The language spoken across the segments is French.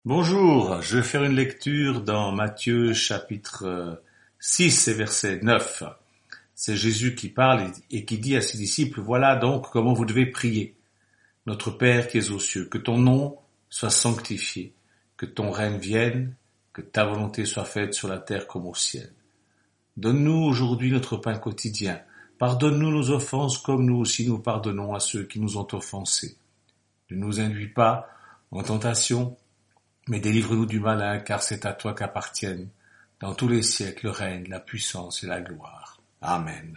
Bonjour, je vais faire une lecture dans Matthieu chapitre 6 et verset 9. C'est Jésus qui parle et qui dit à ses disciples, voilà donc comment vous devez prier. Notre Père qui es aux cieux, que ton nom soit sanctifié, que ton règne vienne, que ta volonté soit faite sur la terre comme au ciel. Donne-nous aujourd'hui notre pain quotidien. Pardonne-nous nos offenses comme nous aussi nous pardonnons à ceux qui nous ont offensés. Ne nous induis pas en tentation, mais délivre-nous du malin, car c'est à toi qu'appartiennent, dans tous les siècles, le règne, la puissance et la gloire. Amen.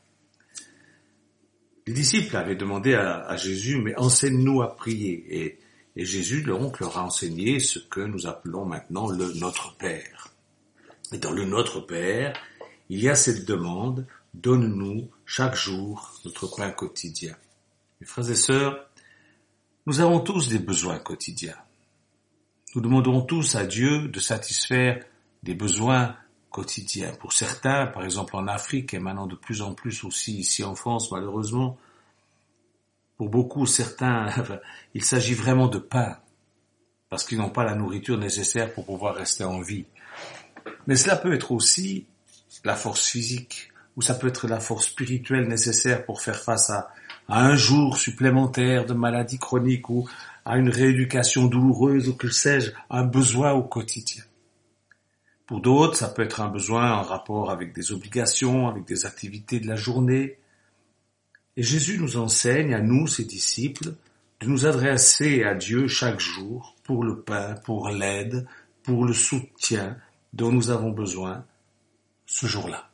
Les disciples avaient demandé à Jésus, mais enseigne-nous à prier. Et Jésus donc leur a enseigné ce que nous appelons maintenant le Notre Père. Et dans le Notre Père, il y a cette demande, donne-nous chaque jour notre pain quotidien. Mes frères et sœurs, nous avons tous des besoins quotidiens. Nous demandons tous à Dieu de satisfaire des besoins quotidiens. Pour certains, par exemple en Afrique, et maintenant de plus en plus aussi ici en France, malheureusement, pour beaucoup, certains, il s'agit vraiment de pain, parce qu'ils n'ont pas la nourriture nécessaire pour pouvoir rester en vie. Mais cela peut être aussi la force physique, ou ça peut être la force spirituelle nécessaire pour faire face à un jour supplémentaire de maladie chronique ou à une rééducation douloureuse ou que sais-je, un besoin au quotidien. Pour d'autres, ça peut être un besoin en rapport avec des obligations, avec des activités de la journée. Et Jésus nous enseigne, à nous, ses disciples, de nous adresser à Dieu chaque jour pour le pain, pour l'aide, pour le soutien dont nous avons besoin ce jour-là.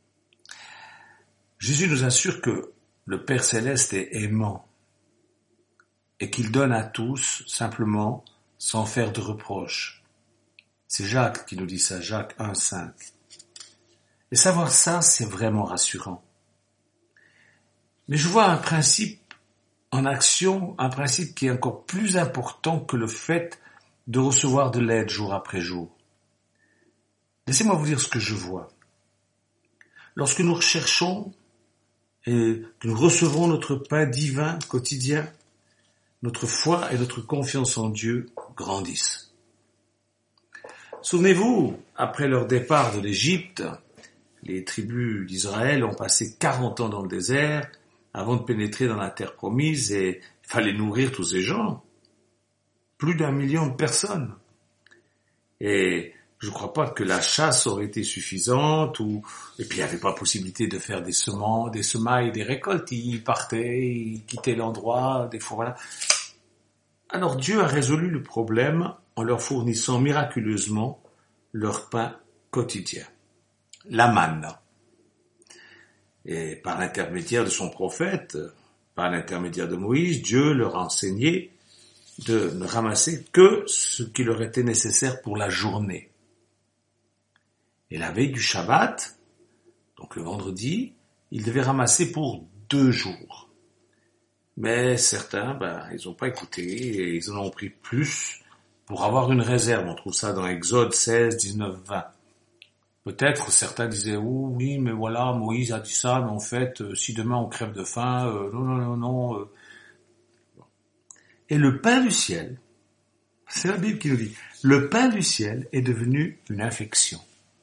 Jésus nous assure que le Père Céleste est aimant et qu'il donne à tous simplement sans faire de reproches. C'est Jacques qui nous dit ça, Jacques 1,5. Et savoir ça, c'est vraiment rassurant. Mais je vois un principe en action, un principe qui est encore plus important que le fait de recevoir de l'aide jour après jour. Laissez-moi vous dire ce que je vois. Lorsque nous recherchons et que nous recevons notre pain divin quotidien, notre foi et notre confiance en Dieu grandissent. Souvenez-vous, après leur départ de l'Égypte, les tribus d'Israël ont passé 40 ans dans le désert avant de pénétrer dans la terre promise et il fallait nourrir tous ces gens. Plus d'1 million de personnes. Et je ne crois pas que la chasse aurait été suffisante et puis il n'y avait pas possibilité de faire des semailles et des récoltes. Ils partaient, ils quittaient l'endroit, des fois voilà. Alors Dieu a résolu le problème en leur fournissant miraculeusement leur pain quotidien, la manne. Et par l'intermédiaire de son prophète, par l'intermédiaire de Moïse, Dieu leur a enseigné de ne ramasser que ce qui leur était nécessaire pour la journée. Et la veille du Shabbat, donc le vendredi, ils devaient ramasser pour 2 jours. Mais certains, ils n'ont pas écouté et ils en ont pris plus pour avoir une réserve. On trouve ça dans Exode 16, 19, 20. Peut-être certains disaient, oh, oui, mais voilà, Moïse a dit ça, mais en fait, si demain on crève de faim, non. Et le pain du ciel, c'est la Bible qui nous dit, le pain du ciel est devenu une infection.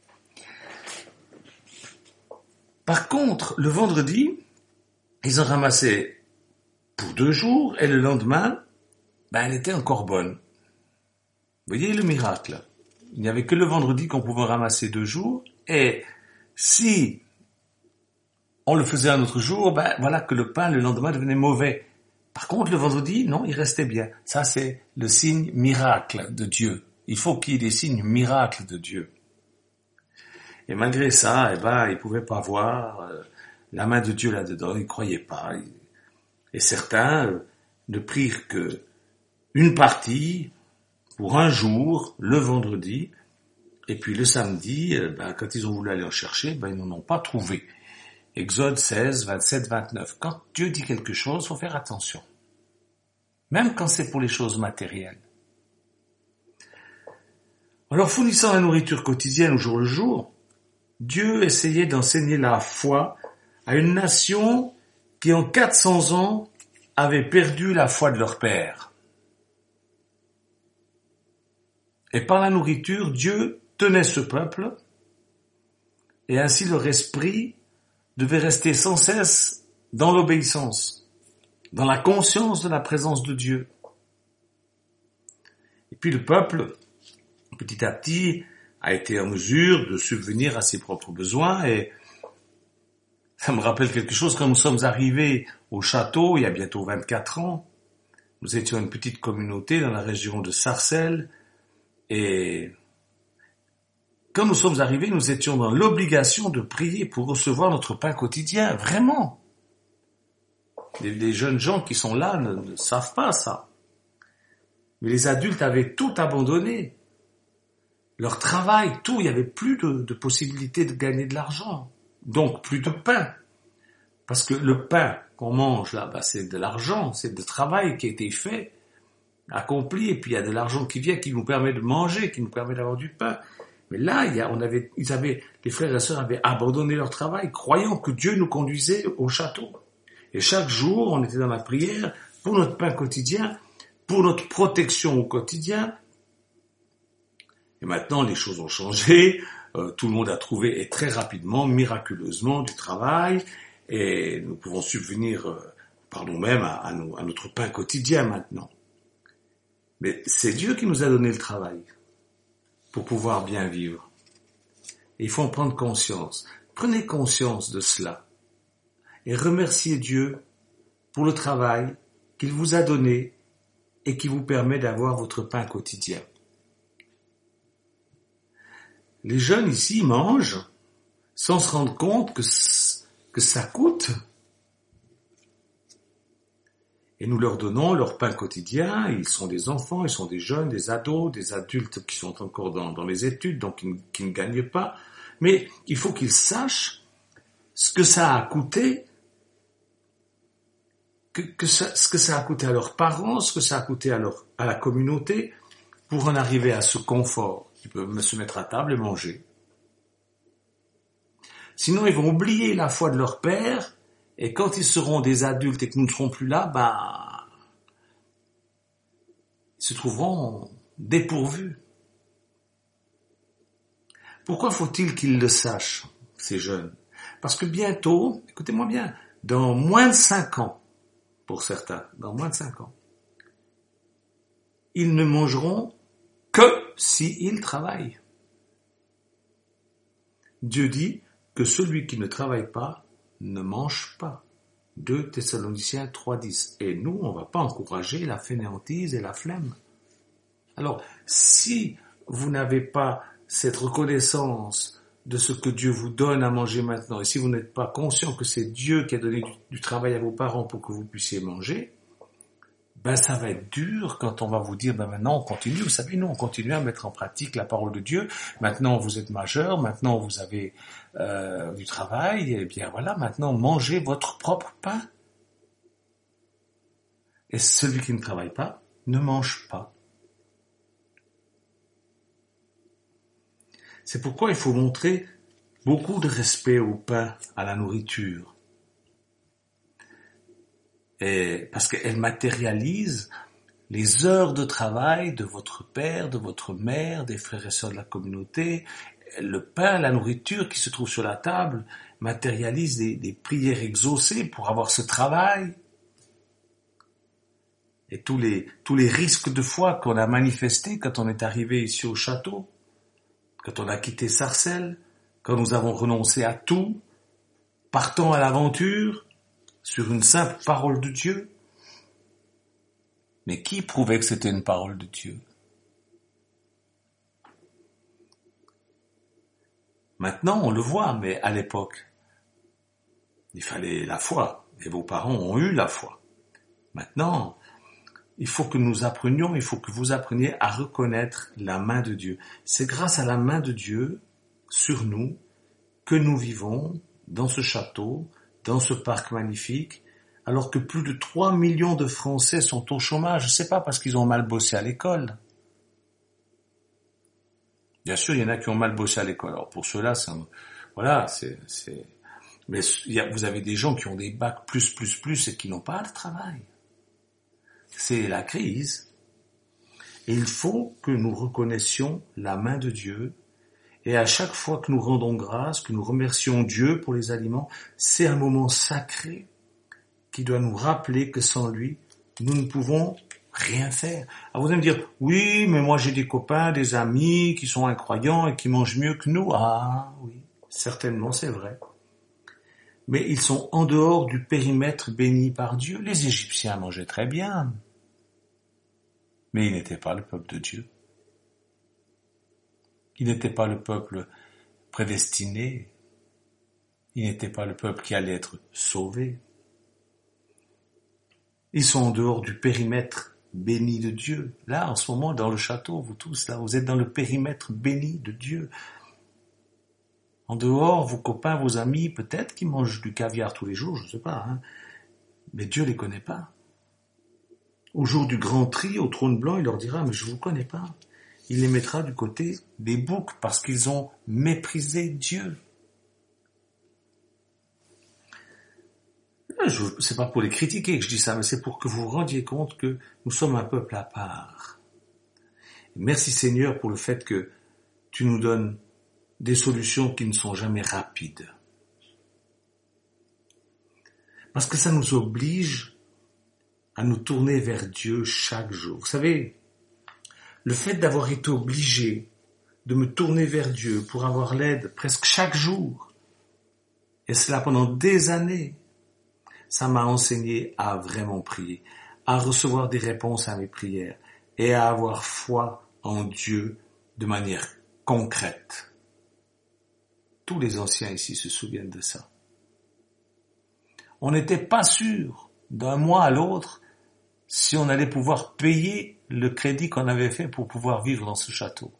Par contre, le vendredi, ils en ramassaient pour 2 jours, et le lendemain, elle était encore bonne. Vous voyez le miracle. Il n'y avait que le vendredi qu'on pouvait ramasser 2 jours, et si on le faisait un autre jour, voilà que le pain le lendemain devenait mauvais. Par contre, le vendredi, non, il restait bien. Ça, c'est le signe miracle de Dieu. Il faut qu'il y ait des signes miracles de Dieu. Et malgré ça, ils pouvaient pas voir la main de Dieu là-dedans, ils croyaient pas. Et certains ne prirent que une partie pour un jour, le vendredi, et puis le samedi, quand ils ont voulu aller en chercher, ils n'en ont pas trouvé. Exode 16, 27, 29. Quand Dieu dit quelque chose, il faut faire attention. Même quand c'est pour les choses matérielles. Alors, fournissant la nourriture quotidienne au jour le jour, Dieu essayait d'enseigner la foi à une nation qui en 400 ans avaient perdu la foi de leur père. Et par la nourriture, Dieu tenait ce peuple, et ainsi leur esprit devait rester sans cesse dans l'obéissance, dans la conscience de la présence de Dieu. Et puis le peuple, petit à petit, a été en mesure de subvenir à ses propres besoins, et ça me rappelle quelque chose quand nous sommes arrivés au château il y a bientôt 24 ans. Nous étions une petite communauté dans la région de Sarcelles, et quand nous sommes arrivés, nous étions dans l'obligation de prier pour recevoir notre pain quotidien, vraiment. Les jeunes gens qui sont là ne savent pas ça. Mais les adultes avaient tout abandonné. Leur travail, tout, il n'y avait plus de possibilité de gagner de l'argent. Donc plus de pain. Parce que le pain qu'on mange là, c'est de l'argent, c'est de travail qui a été fait, accompli, et puis il y a de l'argent qui vient, qui nous permet de manger, qui nous permet d'avoir du pain. Mais là, les frères et sœurs avaient abandonné leur travail, croyant que Dieu nous conduisait au château. Et chaque jour, on était dans la prière pour notre pain quotidien, pour notre protection au quotidien. Et maintenant, les choses ont changé. Tout le monde a trouvé, et très rapidement, miraculeusement, du travail. Et nous pouvons subvenir par nous-mêmes à notre pain quotidien maintenant. Mais c'est Dieu qui nous a donné le travail pour pouvoir bien vivre. Et il faut en prendre conscience. Prenez conscience de cela et remerciez Dieu pour le travail qu'il vous a donné et qui vous permet d'avoir votre pain quotidien. Les jeunes ici mangent sans se rendre compte que ça coûte. Et nous leur donnons leur pain quotidien. Ils sont des enfants, ils sont des jeunes, des ados, des adultes qui sont encore dans les études, donc qui ne gagnent pas. Mais il faut qu'ils sachent ce que ça a coûté, ce que ça a coûté à leurs parents, ce que ça a coûté à la communauté, pour en arriver à ce confort. Ils peuvent se mettre à table et manger. Sinon, ils vont oublier la foi de leur père. Et quand ils seront des adultes et que nous ne serons plus là, ils se trouveront dépourvus. Pourquoi faut-il qu'ils le sachent, ces jeunes? Parce que bientôt, écoutez-moi bien, dans moins de 5 ans, pour certains, dans moins de 5 ans, ils ne mangeront que s'ils travaillent. Dieu dit que celui qui ne travaille pas ne mange pas. 2 Thessaloniciens 3,10. Et nous, on ne va pas encourager la fainéantise et la flemme. Alors, si vous n'avez pas cette reconnaissance de ce que Dieu vous donne à manger maintenant, et si vous n'êtes pas conscient que c'est Dieu qui a donné du travail à vos parents pour que vous puissiez manger, ça va être dur quand on va vous dire, maintenant on continue. Vous savez, nous on continue à mettre en pratique la parole de Dieu. Maintenant vous êtes majeur, maintenant vous avez du travail, et bien voilà, maintenant mangez votre propre pain. Et celui qui ne travaille pas, ne mange pas. C'est pourquoi il faut montrer beaucoup de respect au pain, à la nourriture. Et parce qu'elle matérialise les heures de travail de votre père, de votre mère, des frères et sœurs de la communauté. Le pain, la nourriture qui se trouve sur la table matérialise des prières exaucées pour avoir ce travail. Et tous les risques de foi qu'on a manifestés quand on est arrivé ici au château, quand on a quitté Sarcelles, quand nous avons renoncé à tout, partant à l'aventure, sur une simple parole de Dieu. Mais qui prouvait que c'était une parole de Dieu? Maintenant, on le voit, mais à l'époque, il fallait la foi, et vos parents ont eu la foi. Maintenant, il faut que nous apprenions, il faut que vous appreniez à reconnaître la main de Dieu. C'est grâce à la main de Dieu sur nous que nous vivons dans ce château, dans ce parc magnifique, alors que plus de 3 millions de Français sont au chômage. C'est pas parce qu'ils ont mal bossé à l'école. Bien sûr, il y en a qui ont mal bossé à l'école. Alors pour ceux-là, mais vous avez des gens qui ont des bacs plus et qui n'ont pas de travail. C'est la crise. Et il faut que nous reconnaissions la main de Dieu. Et à chaque fois que nous rendons grâce, que nous remercions Dieu pour les aliments, c'est un moment sacré qui doit nous rappeler que sans lui, nous ne pouvons rien faire. Alors vous allez me dire, oui, mais moi j'ai des copains, des amis qui sont incroyants et qui mangent mieux que nous. Ah oui, certainement c'est vrai. Mais ils sont en dehors du périmètre béni par Dieu. Les Égyptiens mangeaient très bien, mais ils n'étaient pas le peuple de Dieu. Ils n'étaient pas le peuple prédestiné. Ils n'étaient pas le peuple qui allait être sauvé. Ils sont en dehors du périmètre béni de Dieu. Là, en ce moment, dans le château, vous tous, là, vous êtes dans le périmètre béni de Dieu. En dehors, vos copains, vos amis, peut-être qui mangent du caviar tous les jours, je ne sais pas, hein, mais Dieu les connaît pas. Au jour du grand tri, au trône blanc, il leur dira, mais je vous connais pas. Il les mettra du côté des boucs parce qu'ils ont méprisé Dieu. C'est pas pour les critiquer que je dis ça, mais c'est pour que vous vous rendiez compte que nous sommes un peuple à part. Merci Seigneur pour le fait que tu nous donnes des solutions qui ne sont jamais rapides. Parce que ça nous oblige à nous tourner vers Dieu chaque jour. Vous savez, le fait d'avoir été obligé de me tourner vers Dieu pour avoir l'aide presque chaque jour, et cela pendant des années, ça m'a enseigné à vraiment prier, à recevoir des réponses à mes prières et à avoir foi en Dieu de manière concrète. Tous les anciens ici se souviennent de ça. On n'était pas sûr d'un mois à l'autre si on allait pouvoir payer le crédit qu'on avait fait pour pouvoir vivre dans ce château.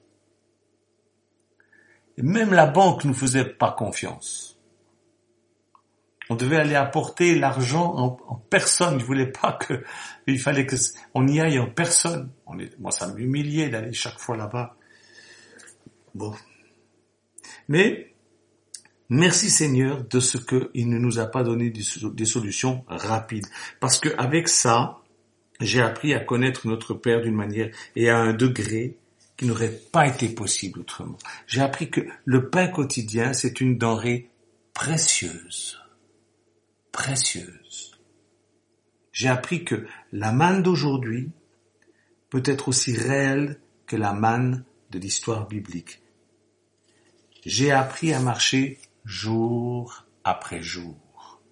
Et même la banque ne nous faisait pas confiance. On devait aller apporter l'argent en personne. Je voulais pas il fallait que on y aille en personne. Moi, ça m'humiliait d'aller chaque fois là-bas. Bon. Mais, merci Seigneur de ce qu'il ne nous a pas donné des solutions rapides. Parce que avec ça, j'ai appris à connaître notre Père d'une manière et à un degré qui n'aurait pas été possible autrement. J'ai appris que le pain quotidien, c'est une denrée précieuse. Précieuse. J'ai appris que la manne d'aujourd'hui peut être aussi réelle que la manne de l'histoire biblique. J'ai appris à marcher jour après jour.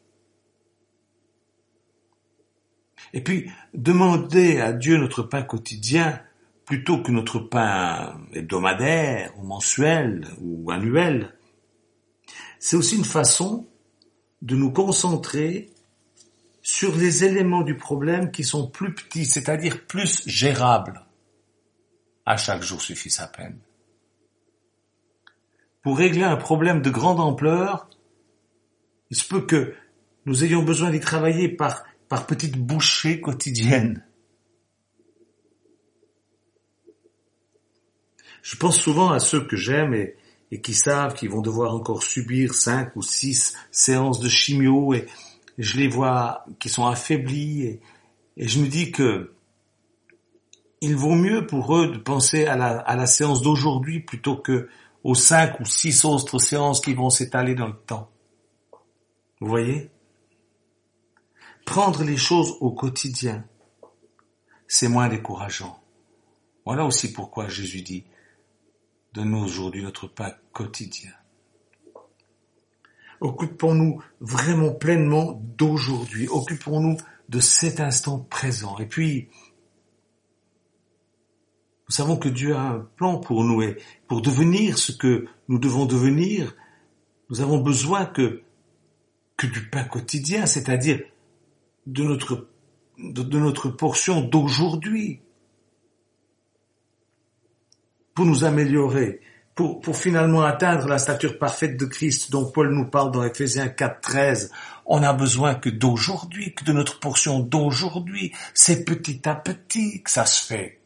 Et puis, demander à Dieu notre pain quotidien plutôt que notre pain hebdomadaire ou mensuel ou annuel, c'est aussi une façon de nous concentrer sur les éléments du problème qui sont plus petits, c'est-à-dire plus gérables. À chaque jour suffit sa peine. Pour régler un problème de grande ampleur, il se peut que nous ayons besoin d'y travailler par petites bouchées quotidiennes. Je pense souvent à ceux que j'aime et qui savent qu'ils vont devoir encore subir 5 ou 6 séances de chimio et je les vois qui sont affaiblis et je me dis que il vaut mieux pour eux de penser à la séance d'aujourd'hui plutôt que aux 5 ou 6 autres séances qui vont s'étaler dans le temps. Vous voyez? Prendre les choses au quotidien, c'est moins décourageant. Voilà aussi pourquoi Jésus dit donne-nous aujourd'hui notre pain quotidien. Occupons-nous vraiment pleinement d'aujourd'hui. Occupons-nous de cet instant présent. Et puis, nous savons que Dieu a un plan pour nous et pour devenir ce que nous devons devenir, nous avons besoin que du pain quotidien, c'est-à-dire de notre portion d'aujourd'hui. Pour nous améliorer, pour finalement atteindre la stature parfaite de Christ dont Paul nous parle dans Ephésiens 4:13, on a besoin que d'aujourd'hui, que de notre portion d'aujourd'hui. C'est petit à petit que ça se fait.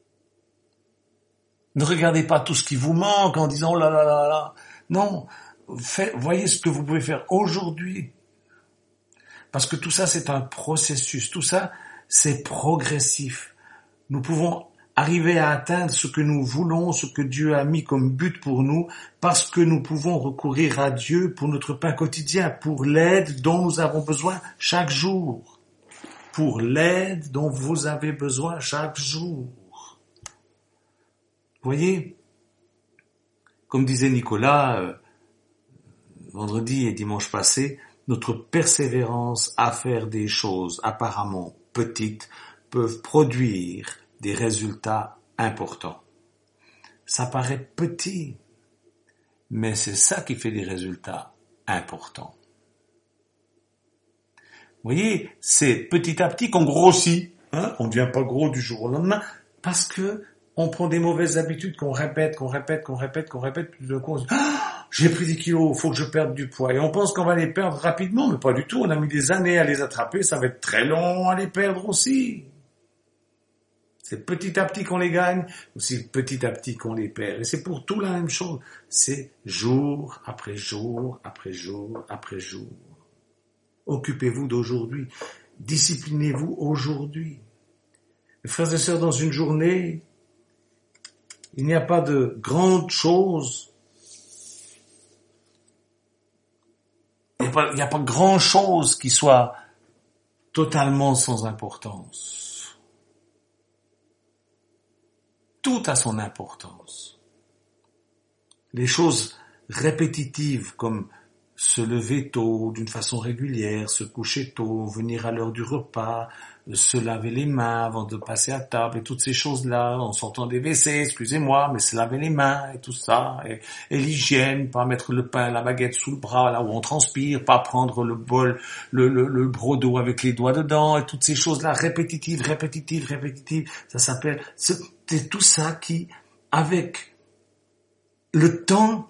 Ne regardez pas tout ce qui vous manque en disant oh là là là là. Non, voyez ce que vous pouvez faire aujourd'hui. Parce que tout ça c'est un processus, tout ça c'est progressif. Nous pouvons arriver à atteindre ce que nous voulons, ce que Dieu a mis comme but pour nous, parce que nous pouvons recourir à Dieu pour notre pain quotidien, pour l'aide dont nous avons besoin chaque jour. Pour l'aide dont vous avez besoin chaque jour. Vous voyez, comme disait Nicolas, vendredi et dimanche passé, notre persévérance à faire des choses apparemment petites peuvent produire des résultats importants. Ça paraît petit, mais c'est ça qui fait des résultats importants. Vous voyez, c'est petit à petit qu'on grossit. On ne devient pas gros du jour au lendemain parce que on prend des mauvaises habitudes qu'on répète, puis d'un coup on se dit « j'ai pris des kilos, il faut que je perde du poids ». Et on pense qu'on va les perdre rapidement, mais pas du tout. On a mis des années à les attraper, ça va être très long à les perdre aussi. C'est petit à petit qu'on les gagne, aussi petit à petit qu'on les perd. Et c'est pour tout la même chose. C'est jour après jour, après jour, après jour. Occupez-vous d'aujourd'hui. Disciplinez-vous aujourd'hui. Mes frères et sœurs, dans une journée, il n'y a pas de grandes choses. Il n'y a pas grand chose qui soit totalement sans importance. Tout a son importance. Les choses répétitives comme se lever tôt d'une façon régulière, se coucher tôt, venir à l'heure du repas, se laver les mains avant de passer à table et toutes ces choses-là, en sortant des WC, excusez-moi, mais se laver les mains et tout ça, et l'hygiène, pas mettre le pain, la baguette sous le bras là où on transpire, pas prendre le bol, le broc d'eau avec les doigts dedans et toutes ces choses-là répétitives, ça s'appelle, c'est tout ça qui, avec le temps,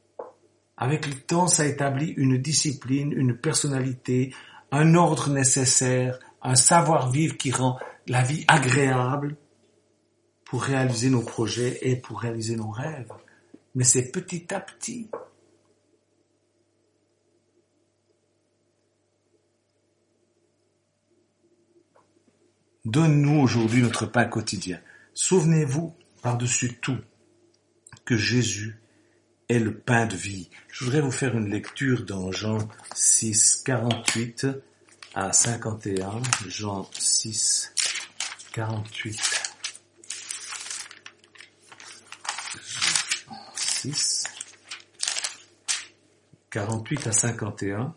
ça établit une discipline, une personnalité, un ordre nécessaire, un savoir-vivre qui rend la vie agréable pour réaliser nos projets et pour réaliser nos rêves. Mais c'est petit à petit. Donne-nous aujourd'hui notre pain quotidien. Souvenez-vous, par-dessus tout, que Jésus est le pain de vie. Je voudrais vous faire une lecture dans Jean 6, 48 à 51. Jean 6, 48. 6, 48 à 51.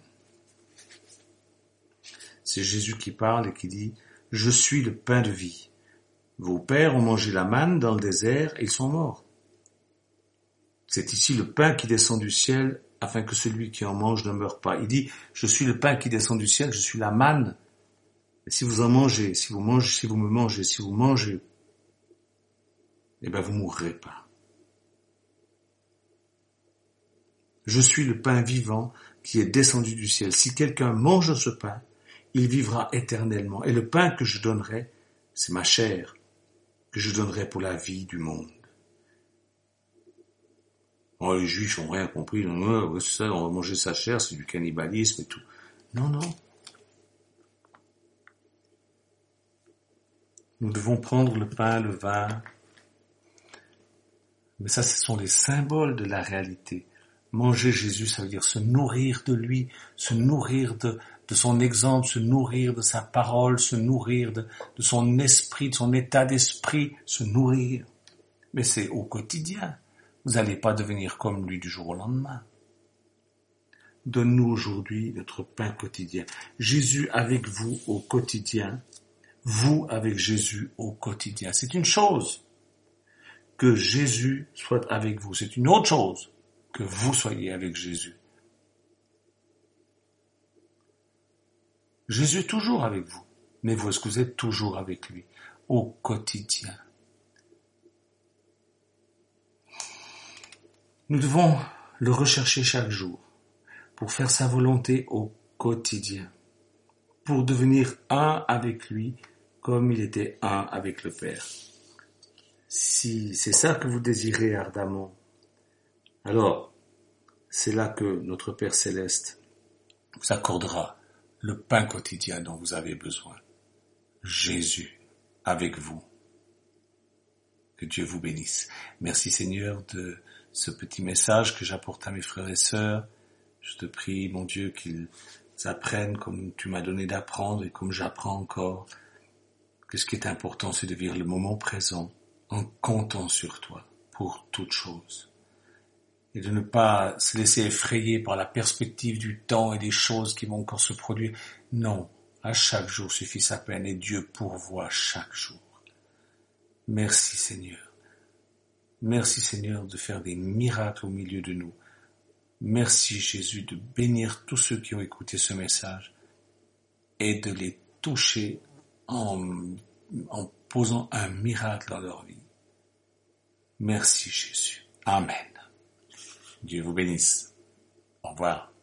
C'est Jésus qui parle et qui dit « Je suis le pain de vie. Vos pères ont mangé la manne dans le désert et ils sont morts. C'est ici le pain qui descend du ciel, afin que celui qui en mange ne meure pas. » Il dit, je suis le pain qui descend du ciel, je suis la manne. Et si vous en mangez, si vous me mangez, eh ben vous mourrez pas. Je suis le pain vivant qui est descendu du ciel. Si quelqu'un mange ce pain, il vivra éternellement. Et le pain que je donnerai, c'est ma chair, que je donnerai pour la vie du monde. Oh, les Juifs n'ont rien compris. C'est ça, on va manger sa chair, c'est du cannibalisme et tout. Non. Nous devons prendre le pain, le vin. Mais ça, ce sont les symboles de la réalité. Manger Jésus, ça veut dire se nourrir de lui, se nourrir de son exemple, se nourrir de sa parole, se nourrir de son esprit, de son état d'esprit, se nourrir. Mais c'est au quotidien. Vous n'allez pas devenir comme lui du jour au lendemain. Donne-nous aujourd'hui notre pain quotidien. Jésus avec vous au quotidien. Vous avec Jésus au quotidien. C'est une chose que Jésus soit avec vous. C'est une autre chose que vous soyez avec Jésus. Jésus est toujours avec vous. Mais vous, est-ce que vous êtes toujours avec lui au quotidien? Nous devons le rechercher chaque jour pour faire sa volonté au quotidien, pour devenir un avec lui comme il était un avec le Père. Si c'est ça que vous désirez ardemment, alors c'est là que notre Père Céleste vous accordera le pain quotidien dont vous avez besoin. Jésus avec vous. Que Dieu vous bénisse. Merci Seigneur de ce petit message que j'apporte à mes frères et sœurs. Je te prie, mon Dieu, qu'ils apprennent comme tu m'as donné d'apprendre et comme j'apprends encore. Que ce qui est important, c'est de vivre le moment présent en comptant sur toi pour toute chose. Et de ne pas se laisser effrayer par la perspective du temps et des choses qui vont encore se produire. Non, à chaque jour suffit sa peine et Dieu pourvoit chaque jour. Merci Seigneur. Merci Seigneur de faire des miracles au milieu de nous. Merci Jésus de bénir tous ceux qui ont écouté ce message et de les toucher en posant un miracle dans leur vie. Merci Jésus. Amen. Dieu vous bénisse. Au revoir.